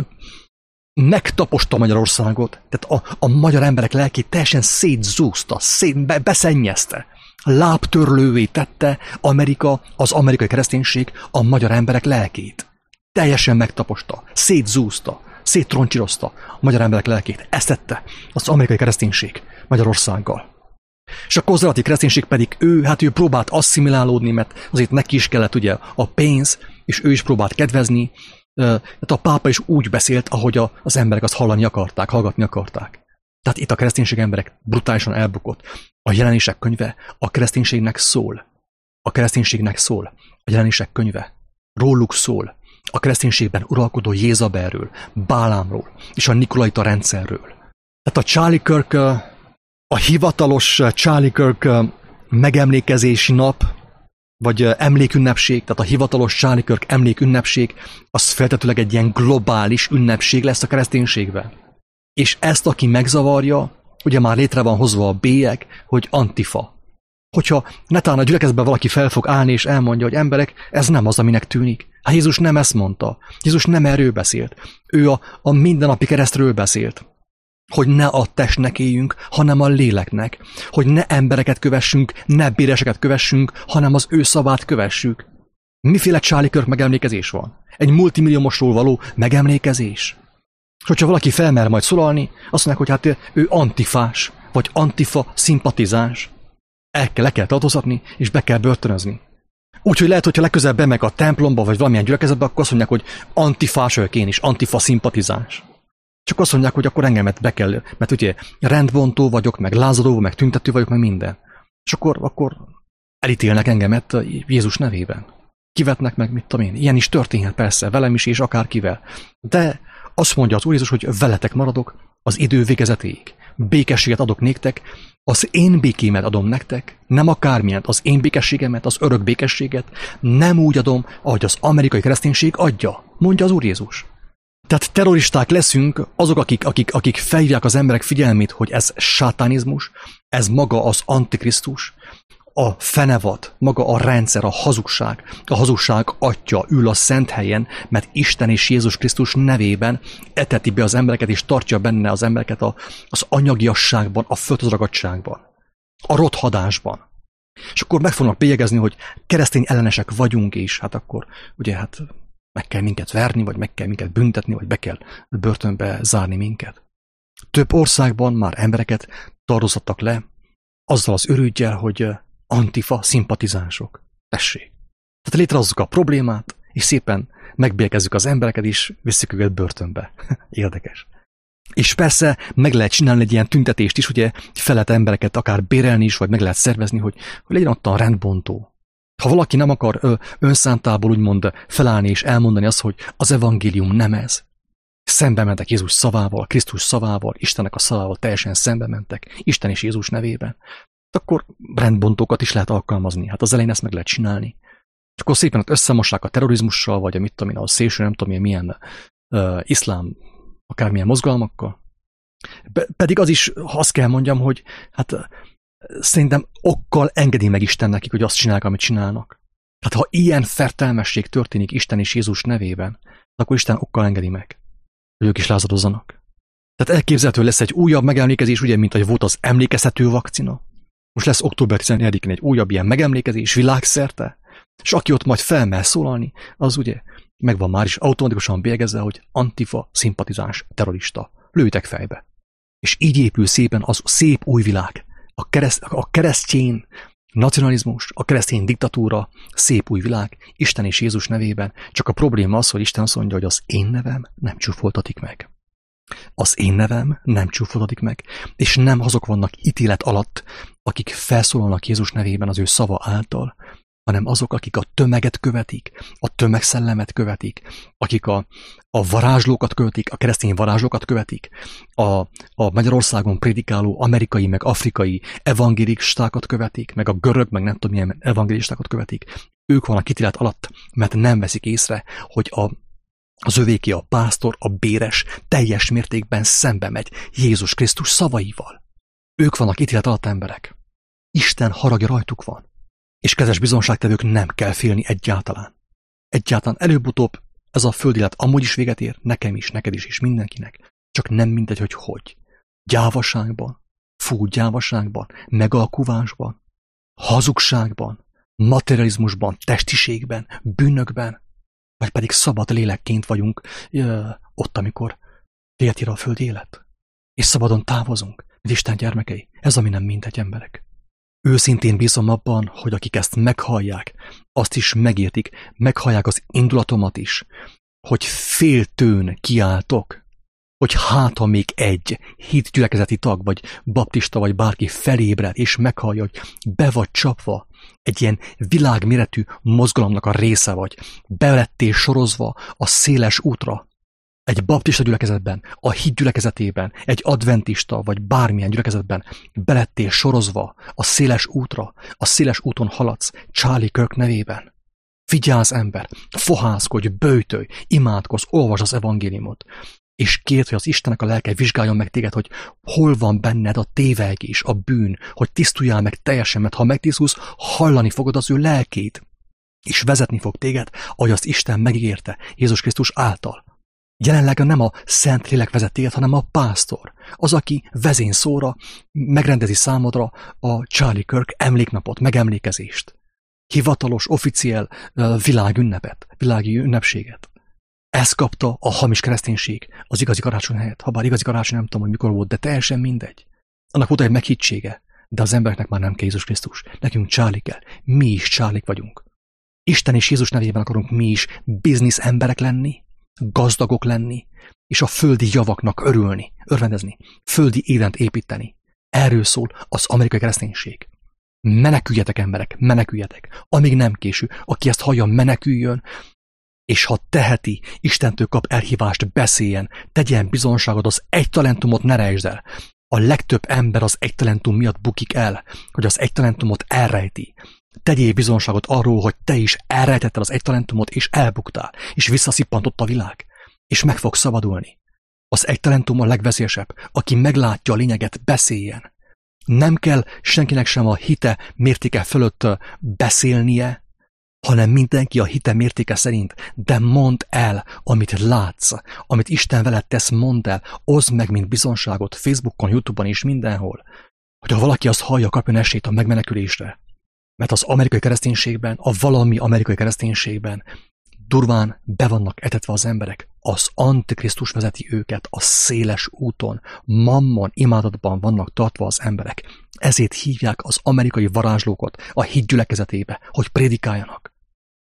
megtaposta Magyarországot. Tehát a, a magyar emberek lelkét teljesen szétzúzta, szét, be, beszennyezte. Lábtörlővé tette Amerika, az amerikai kereszténység a magyar emberek lelkét. Teljesen megtaposta, szétzúzta, széttroncsírozta a magyar emberek lelkét. Ezt tette az amerikai kereszténység Magyarországgal. És a konzervatív kereszténység pedig ő, hát ő próbált asszimilálódni, mert azért neki is kellett ugye a pénz, és ő is próbált kedvezni. Tehát a pápa is úgy beszélt, ahogy az emberek azt hallani akarták, hallgatni akarták. Tehát itt a kereszténység emberek brutálisan elbukott. A Jelenések könyve a kereszténységnek szól. A kereszténységnek szól. A Jelenések könyve róluk szól. A kereszténységben uralkodó Jézabelről, Bálámról és a Nikolaita rendszerről. Tehát a Charlie Kirk, a hivatalos Charlie Kirk megemlékezési nap, vagy emlékünnepség, tehát a hivatalos Charlie Kirk emlékünnepség, az feltetőleg egy ilyen globális ünnepség lesz a kereszténységben. És ezt, aki megzavarja, ugye már létre van hozva a bélyeg, hogy antifa. Hogyha netán a gyülekezetben valaki fel fog állni és elmondja, hogy emberek, ez nem az, aminek tűnik. Hát Jézus nem ezt mondta. Jézus nem erről beszélt. Ő a, a mindennapi keresztről beszélt. Hogy ne a testnek éljünk, hanem a léleknek. Hogy ne embereket kövessünk, ne béreseket kövessünk, hanem az ő szavát kövessük. Miféle Charlie Kirk megemlékezés van? Egy multimilliómosról való megemlékezés? És hogyha valaki felmer majd szólalni, azt mondják, hogy hát ő antifás, vagy antifa szimpatizáns. El kell, le kell tartóztatni, és be kell börtönözni. Úgyhogy lehet, hogyha legközelebb bemegy a templomba, vagy valamilyen gyülekezetbe, akkor azt mondják, hogy antifás vagyok én is, antifa szimpatizáns. Csak azt mondják, hogy akkor engemet be kell, mert ugye rendbontó vagyok, meg lázadó, meg tüntető vagyok, meg minden. És akkor, akkor elítélnek engemet Jézus nevében. Kivetnek meg, mit tudom én. Ilyen is történhet persze, velem is, és akárkivel. De azt mondja az Úr Jézus, hogy veletek maradok az idő végezetéig. Békességet adok néktek, az én békémet adom nektek, nem akármilyen, az én békességemet, az örök békességet, nem úgy adom, ahogy az amerikai kereszténység adja, mondja az Úr Jézus. Tehát terroristák leszünk, azok, akik, akik, akik felhívják az emberek figyelmét, hogy ez sátánizmus, ez maga az antikrisztus, a fenevad, maga a rendszer, a hazugság, a hazugság atya ül a szent helyen, mert Isten és Jézus Krisztus nevében eteti be az embereket, és tartja benne az embereket a, az anyagiasságban, a földhöz ragadtságban, a rothadásban. És akkor meg fognak bélyegezni, hogy keresztény ellenesek vagyunk, és hát akkor ugye hát meg kell minket verni, vagy meg kell minket büntetni, vagy be kell börtönbe zárni minket. Több országban már embereket tartóztattak le, azzal az ürüggyel, hogy antifa szimpatizánsok. Tessék. Tehát létrehozzuk a problémát, és szépen megbélyegezzük az embereket is, visszük őket börtönbe. Érdekes. És persze meg lehet csinálni egy ilyen tüntetést is, ugye fel lehet embereket akár bérelni is, vagy meg lehet szervezni, hogy, hogy legyen ott a rendbontó. Ha valaki nem akar ö, önszántából úgymond felállni és elmondani azt, hogy az evangélium nem ez, szembe mentek Jézus szavával, Krisztus szavával, Istennek a szavával teljesen szembe mentek, Isten és Jézus nevében, akkor rendbontókat is lehet alkalmazni. Hát az elején ezt meg lehet csinálni. És akkor szépen ott összemossák a terrorizmussal, vagy a mit tudom én, a szélső, nem tudom én, milyen uh, iszlám, akármilyen mozgalmakkal. Be, pedig az is, azt kell mondjam, hogy hát uh, szerintem okkal engedi meg Isten nekik, hogy azt csinálják, amit csinálnak. Hát ha ilyen fertelmesség történik Isten és Jézus nevében, akkor Isten okkal engedi meg, hogy ők is lázadozzanak. Tehát elképzelhető lesz egy újabb megemlékezés, ugye, mint ahogy volt az emlékezhető vakcina. Most lesz október tizenegyedikén egy újabb ilyen megemlékezés világszerte, és aki ott majd felmer szólalni, az ugye megvan már is automatikusan bélyegezve, hogy antifa, szimpatizáns, terrorista. Lőtek fejbe. És így épül szépen az szép új világ. A, kereszt, a keresztény nacionalizmus, a keresztény diktatúra, szép új világ, Isten és Jézus nevében. Csak a probléma az, hogy Isten azt mondja, hogy az én nevem nem csúfoltatik meg. Az én nevem nem csúfoltatik meg, és nem azok vannak ítélet alatt, akik felszólalnak Jézus nevében az ő szava által, hanem azok, akik a tömeget követik, a tömegszellemet követik, akik a, a varázslókat követik, a keresztény varázslókat követik, a, a Magyarországon prédikáló amerikai, meg afrikai evangélistákat követik, meg a görög, meg nem tudom milyen evangélistákat követik. Ők vannak ítélet alatt, mert nem veszik észre, hogy a Az övéké a pásztor, a béres, teljes mértékben szembe megy Jézus Krisztus szavaival. Ők vannak ítélet alatt emberek. Isten haragja rajtuk van. És kedves bizonságtevők, nem kell félni egyáltalán. Egyáltalán előbb-utóbb ez a földi élet amúgy is véget ér, nekem is, neked is, és mindenkinek. Csak nem mindegy, hogy hogy. Gyávaságban, fú gyávaságban, megalkuvásban, hazugságban, materializmusban, testiségben, bűnökben, vagy pedig szabad lélekként vagyunk jö, ott, amikor véget ér a földi élet. És szabadon távozunk, mint Isten gyermekei. Ez ami nem mindegy, emberek. Őszintén bízom abban, hogy akik ezt meghallják, azt is megértik, meghallják az indulatomat is, hogy féltőn kiáltok, hogy hát, ha még egy hitgyülekezeti tag, vagy baptista, vagy bárki felébred, és meghallja, hogy be vagy csapva, egy ilyen világméretű mozgalomnak a része vagy, be lettél sorozva a széles útra, egy baptista gyülekezetben, a hit gyülekezetében, egy adventista, vagy bármilyen gyülekezetben be lettél sorozva a széles útra, a széles úton haladsz Charlie Kirk nevében. Vigyázz, ember, fohászkodj, böjtölj, imádkozz, olvasd az evangéliumot, és kérd, hogy az Istennek a lelke vizsgáljon meg téged, hogy hol van benned a tévegés, a bűn, hogy tisztuljál meg teljesen, mert ha megtisztulsz, hallani fogod az ő lelkét, és vezetni fog téged, ahogy azt Isten megígérte Jézus Krisztus által. Jelenleg nem a Szent Lélek vezet téged, hanem a pásztor, az, aki vezényszóra megrendezi számodra a Charlie Kirk emléknapot, megemlékezést, hivatalos, officiál világünnepet, világi ünnepséget. Ezt kapta a hamis kereszténység az igazi karácsony helyett. Habár igazi karácsony nem tudom, hogy mikor volt, de teljesen mindegy. Annak volt egy meghittsége, de az embereknek már nem kell Jézus Krisztus. Nekünk Charlie kell. Mi is Charlie vagyunk. Isten és Jézus nevében akarunk mi is biznisz emberek lenni, gazdagok lenni, és a földi javaknak örülni, örvendezni, földi évent építeni. Erről szól az amerikai kereszténység. Meneküljetek, emberek, meneküljetek. Amíg nem késő, aki ezt hallja, meneküljön, és ha teheti, Istentől kap elhívást, beszéljen, tegyen bizonságot, az egy talentumot ne rejtsd el. A legtöbb ember az egy talentum miatt bukik el, hogy az egy talentumot elrejti. Tegyél bizonságot arról, hogy te is elrejtetted az egy talentumot, és elbuktál, és visszaszippantott a világ, és meg fog szabadulni. Az egy talentum a legveszélyesebb, aki meglátja a lényeget, beszéljen. Nem kell senkinek sem a hite mértéke fölött beszélnie, hanem mindenki a hite mértéke szerint, de mondd el, amit látsz, amit Isten veled tesz, mondd el, oszd meg, mint bizonságot Facebookon, YouTube-on és mindenhol, hogy ha valaki azt hallja, kapjon esélyt a megmenekülésre. Mert az amerikai kereszténységben, a valami amerikai kereszténységben durván be vannak etetve az emberek. Az Antikrisztus vezeti őket a széles úton, mammon, imádatban vannak tartva az emberek. Ezért hívják az amerikai varázslókat a hit gyülekezetébe, hogy prédikáljanak.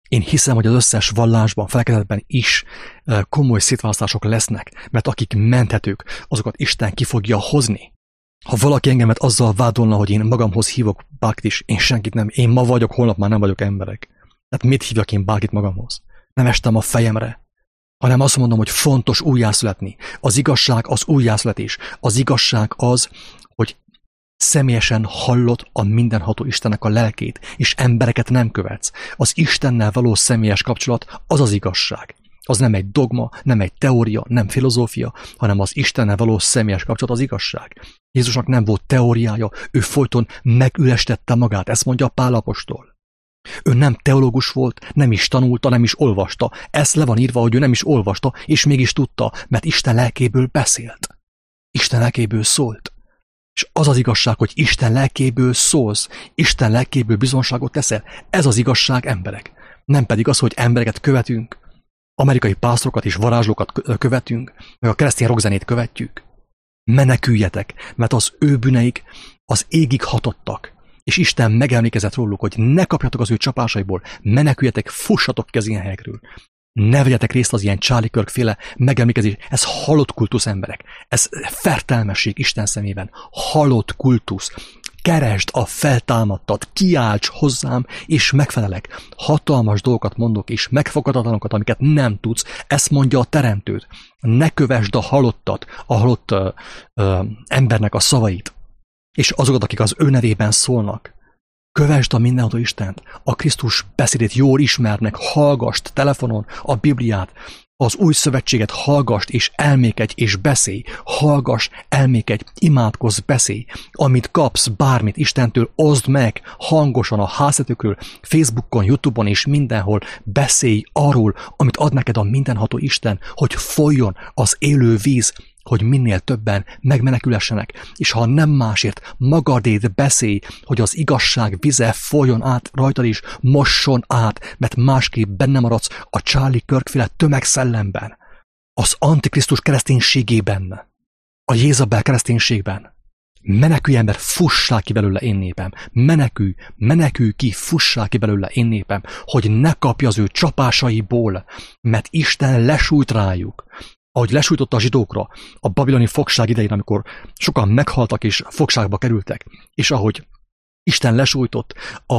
Én hiszem, hogy az összes vallásban, felekezetben is komoly szétválasztások lesznek, mert akik menthetők, azokat Isten ki fogja hozni. Ha valaki engemet azzal vádolna, hogy én magamhoz hívok bárkit is, én senkit nem, én ma vagyok, holnap már nem vagyok emberek. Tehát mit hívjak én bárkit magamhoz? Nem estem a fejemre, hanem azt mondom, hogy fontos újjászületni. Az igazság az újjászületés. Az igazság az, hogy személyesen hallod a mindenható Istennek a lelkét, és embereket nem követsz. Az Istennel való személyes kapcsolat az az igazság. Az nem egy dogma, nem egy teória, nem filozófia, hanem az Istennel való személyes kapcsolat az igazság. Jézusnak nem volt teóriája, ő folyton megülestette magát, ezt mondja Pál apostol. Ő nem teológus volt, nem is tanulta, nem is olvasta. Ez le van írva, hogy ő nem is olvasta, és mégis tudta, mert Isten lelkéből beszélt. Isten lelkéből szólt. És az az igazság, hogy Isten lelkéből szólsz, Isten lelkéből bizonságot teszel. Ez az igazság, emberek. Nem pedig az, hogy embereket követünk, amerikai pásztorokat és varázslókat követünk, meg a keresztény rockzenét követjük. Meneküljetek, mert az ő bűneik az égig hatottak. És Isten megemlékezett róluk, hogy ne kapjatok az ő csapásaiból, meneküljetek, fussatok ki az ilyen helyekről. Ne vegyetek részt az ilyen Charlie Kirk-féle megemlékezés. Ez halott kultusz, emberek. Ez fertelmesség Isten szemében. Halott kultusz. Keresd a feltámadtat, kiálts hozzám, és megfelelek. Hatalmas dolgokat mondok, és megfogadatlanokat, amiket nem tudsz. Ezt mondja a Teremtőd. Ne kövesd a halottat, a halott ö, ö, embernek a szavait. És azokat, akik az ő nevében szólnak. Kövesd a mindenható Istent, a Krisztus beszédét jól ismernek, hallgast telefonon a Bibliát, az új szövetséget hallgast és elmékedj és beszélj, hallgass, elmékedj, imádkozz, beszélj, amit kapsz, bármit Istentől, oszd meg hangosan a háztetőkről, Facebookon, YouTube-on és mindenhol, beszélj arról, amit ad neked a mindenható Isten, hogy folyjon az élő víz, hogy minél többen megmenekülessenek, és ha nem másért, magadét beszélj, hogy az igazság vize folyjon át rajtad is, mosson át, mert másképp benne maradsz a Charlie Kirk-féle tömegszellemben, az antikrisztus kereszténységében, a Jézabel kereszténységben. Menekülj, ember, fussál ki belőle én népem. Menekülj, menekülj ki, fussál ki belőle én népem, hogy ne kapja az ő csapásaiból, mert Isten lesújt rájuk. Ahogy lesújtotta a zsidókra a babiloni fogság idején, amikor sokan meghaltak és fogságba kerültek, és ahogy Isten lesújtott a,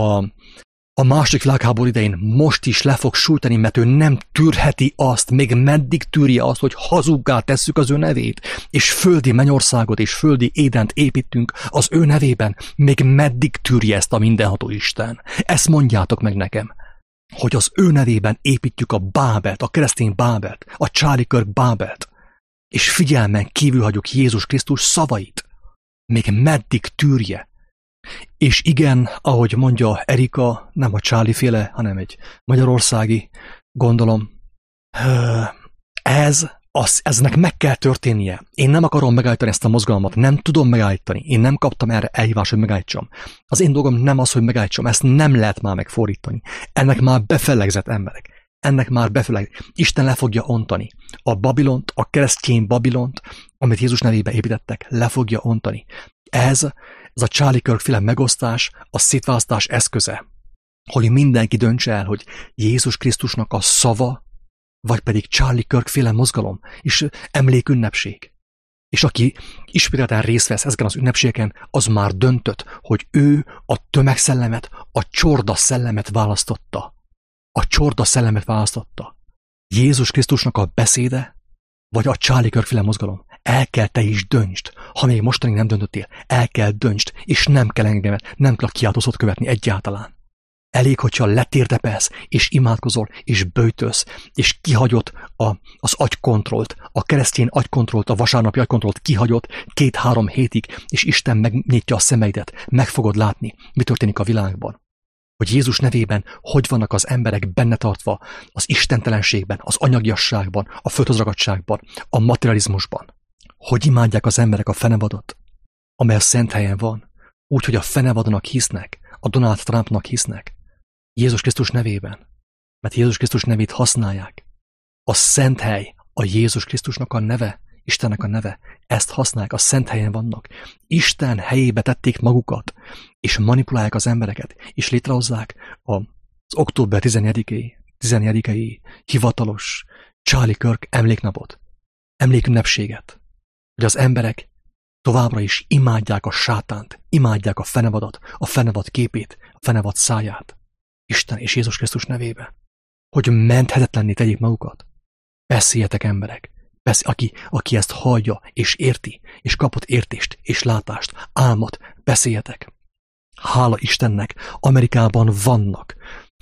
a második világháború idején, most is le fog sújtani, mert ő nem tűrheti azt, még meddig tűrje azt, hogy hazuggá tesszük az ő nevét, és földi mennyországot és földi Édent építünk az ő nevében, még meddig tűrje ezt a mindenható Isten. Ezt mondjátok meg nekem, hogy az ő nevében építjük a Bábelt, a keresztény Bábelt, a Charlie Kirk Bábelt, és figyelmen kívül hagyjuk Jézus Krisztus szavait. Még meddig tűrje. És igen, ahogy mondja Erika, nem a Charlie féle, hanem egy magyarországi, gondolom, ez, az, eznek meg kell történnie. Én nem akarom megállítani ezt a mozgalmat, nem tudom megállítani. Én nem kaptam erre elhívást, hogy megállítsam. Az én dolgom nem az, hogy megállítsam, ezt nem lehet már megfordítani. Ennek már befelegzett emberek. Ennek már befelegzett. Isten le fogja ontani. A Babilont, a keresztény Babilont, amit Jézus nevébe építettek, le fogja ontani. Ez, ez a Charlie Kirk-féle megosztás, a szétválasztás eszköze. Hogy mindenki döntse el, hogy Jézus Krisztusnak a szava, vagy pedig Charlie Kirk-féle mozgalom, és emlékünnepség. És aki ismételten részt vesz ezeken az ünnepségeken, az már döntött, hogy ő a tömegszellemet, a csorda szellemet választotta. A csorda szellemet választotta. Jézus Krisztusnak a beszéde, vagy a Charlie Kirk-féle mozgalom. El kell te is döntsd. Ha még mostanig nem döntöttél, el kell döntsd, és nem kell engemet, nem kell kiáltózót követni egyáltalán. Elég, hogyha letérdepelsz, és imádkozol, és böjtölsz, és kihagyod a, az agykontrollt, a keresztény agykontrollt, a vasárnapi agykontrollt kihagyod két-három hétig, és Isten megnyitja a szemeidet, meg fogod látni, mi történik a világban. Hogy Jézus nevében hogy vannak az emberek benne tartva az istentelenségben, az anyagiasságban, a földhözragadtságban, a materializmusban. Hogy imádják az emberek a fenevadot, amely a szent helyen van, úgy, hogy a fenevadnak hisznek, a Donald Trumpnak hisznek, Jézus Krisztus nevében, mert Jézus Krisztus nevét használják. A szent hely, a Jézus Krisztusnak a neve, Istennek a neve, ezt használják, a szent helyen vannak. Isten helyébe tették magukat, és manipulálják az embereket, és létrehozzák az október tizenegyedikéi tizennegyedikei hivatalos Charlie Kirk emléknapot, emlékünnepséget, hogy az emberek továbbra is imádják a sátánt, imádják a fenevadat, a fenevad képét, a fenevad száját, Isten és Jézus Krisztus nevébe, hogy menthetetlenné tegyék magukat. Beszéljetek, emberek, Beszél, aki, aki ezt hallja és érti, és kapott értést és látást, álmot, beszéljetek. Hála Istennek, Amerikában vannak,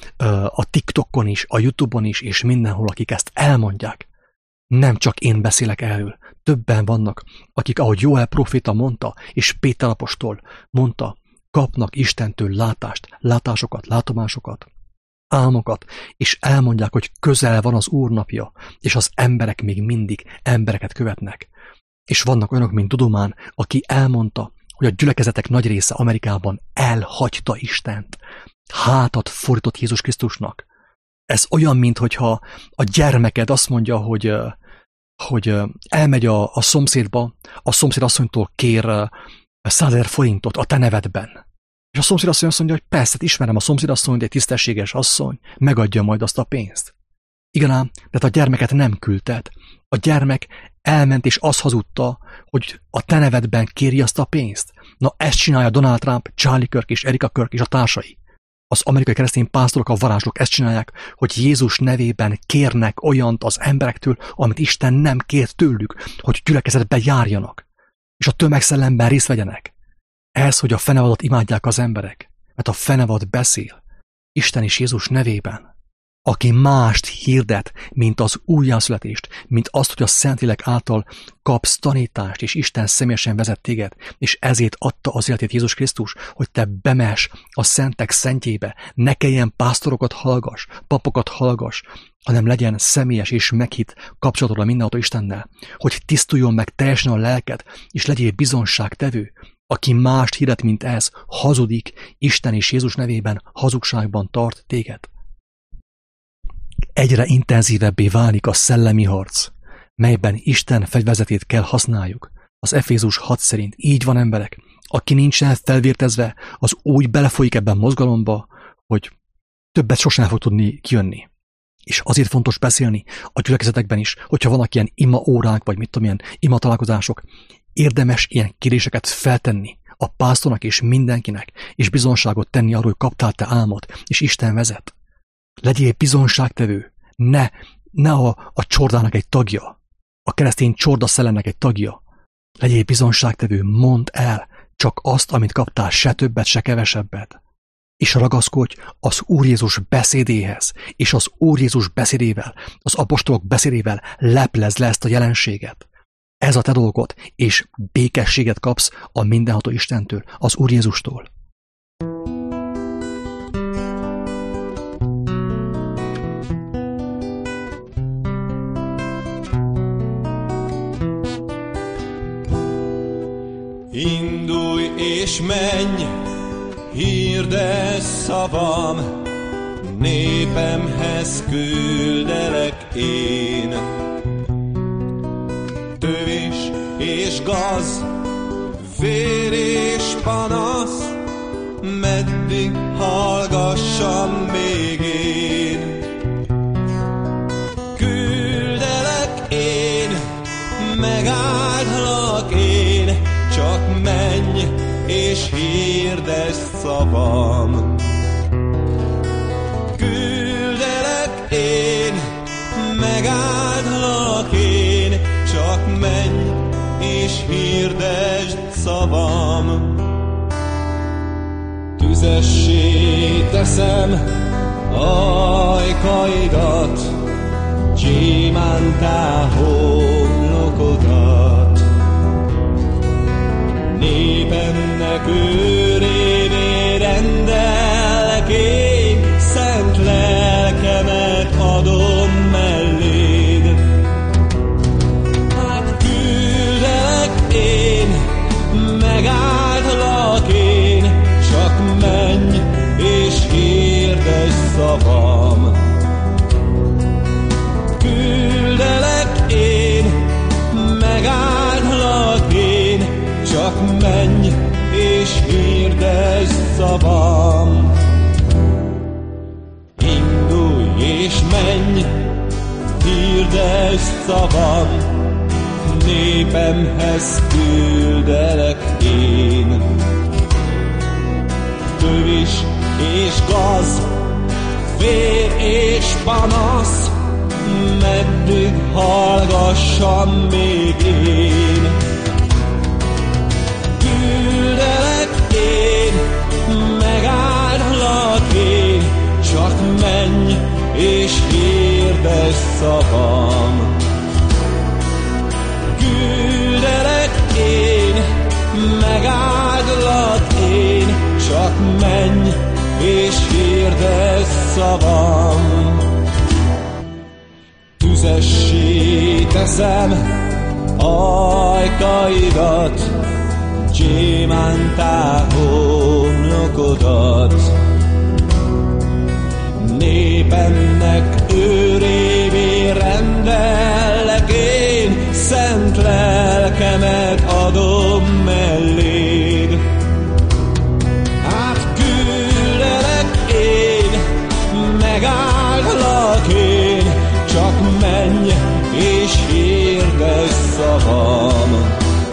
a TikTokon is, a YouTube-on is, és mindenhol, akik ezt elmondják. Nem csak én beszélek erről, többen vannak, akik, ahogy Joel proféta mondta, és Péter apostol mondta, kapnak Istentől látást, látásokat, látomásokat, álmokat, és elmondják, hogy közel van az Úr napja, és az emberek még mindig embereket követnek. És vannak olyanok, mint Dudomán, aki elmondta, hogy a gyülekezetek nagy része Amerikában elhagyta Istent. Hátat fordított Jézus Krisztusnak. Ez olyan, minthogyha a gyermeked azt mondja, hogy, hogy elmegy a, a szomszédba, a szomszéd asszonytól kér százezer forintot a te nevedben. És a szomszéd asszony azt mondja, hogy persze, ismerem a szomszéd asszonyt, egy tisztességes asszony, megadja majd azt a pénzt. Igen ám, de a gyermeket nem küldted. A gyermek elment és azt hazudta, hogy a te nevedben kéri azt a pénzt. Na, ezt csinálja Donald Trump, Charlie Kirk és Erika Kirk és a társai. Az amerikai keresztény pásztorok, a varázslók ezt csinálják, hogy Jézus nevében kérnek olyant az emberektől, amit Isten nem kér tőlük, hogy gyülekezetbe járjanak, és a tömegszellemben részt vegyenek. Ez, hogy a fenevadot imádják az emberek, mert a fenevad beszél Isten és Jézus nevében. Aki mást hirdet, mint az újjászületést, mint azt, hogy a Szentlélek által kapsz tanítást, és Isten személyesen vezet téged, és ezért adta az életét Jézus Krisztus, hogy te bemes a szentek szentjébe, ne kelljen pásztorokat hallgass, papokat hallgass, hanem legyen személyes és meghitt kapcsolatod a mindenható Istennel, hogy tisztuljon meg teljesen a lelked, és legyél bizonságtevő. Aki mást hirdet, mint ez, hazudik, Isten és Jézus nevében hazugságban tart téged. Egyre intenzívebbé válik a szellemi harc, melyben Isten fegyverzetét kell használjuk. Az Efézus hat szerint így van, emberek, aki nincsen felvértezve, az úgy belefolyik ebben mozgalomba, hogy többet sosem fog tudni kijönni. És azért fontos beszélni a gyülekezetekben is, hogyha vannak ilyen ima órák, vagy mit tudom, ilyen ima találkozások, érdemes ilyen kérdéseket feltenni a pásztornak és mindenkinek, és bizonságot tenni arról, hogy kaptál te álmot, és Isten vezet. Legyél bizonságtevő, ne, ne a, a csordának egy tagja, a keresztény csorda szellemnek egy tagja. Legyél bizonságtevő, mondd el csak azt, amit kaptál, se többet, se kevesebbet. És ragaszkodj az Úr Jézus beszédéhez, és az Úr Jézus beszédével, az apostolok beszédével leplezd le ezt a jelenséget. Ez a te dolgod, és békességet kapsz a mindenható Istentől, az Úr Jézustól. Indulj és menj, hirdess szavam, népemhez küldelek én. Tövés és gaz, vér és panasz, meddig hallgassam még én. Küldelek én, megáldlak én, csak menj és hirdesd szavam. Küldelek én, megáldlak én, csak menj és hirdesd szavam. Tüzessé teszem ajkaidat, gyémántá homlokodat. Népemnek őrévé rendellek én, szent lelkemet adom melléd. Hát küldelek én, megáldlak én, csak menj és hirdesd szavam. Küldelek én, megáldlak én, csak menj és hirdesd szavam. Indulj és menj, hirdesd szavam, népemhez küldelek én. Tövis és gaz, vér és panasz, meddig hallgassam még én. Küldelek én, megáldlak én, csak menj és hirdesd szavam. Küldelek én, megáldlak én, csak menj és hirdesd szavam. Tüzessé teszem ajkaidat, gyémántá homlokodat. Népemnek őrévé rendellek én, szent lelkemet adom melléd. Hát küldelek én, megáldlak én, csak menj és hirdesd szavam.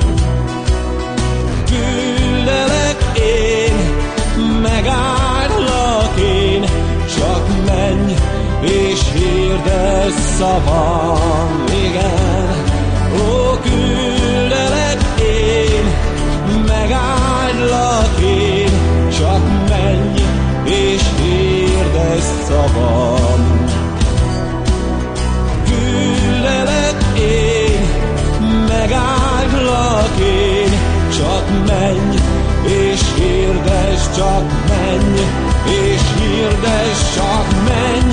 Küldelek én, megáldlak én, csak menj és hirdesd szavam. Igen, ó, küldelek én, megáldlak én, csak menj és hirdesd szavam. Küldelek én, megáldlak én, csak menj és hirdesd, csak menj és hirdesd, csak menj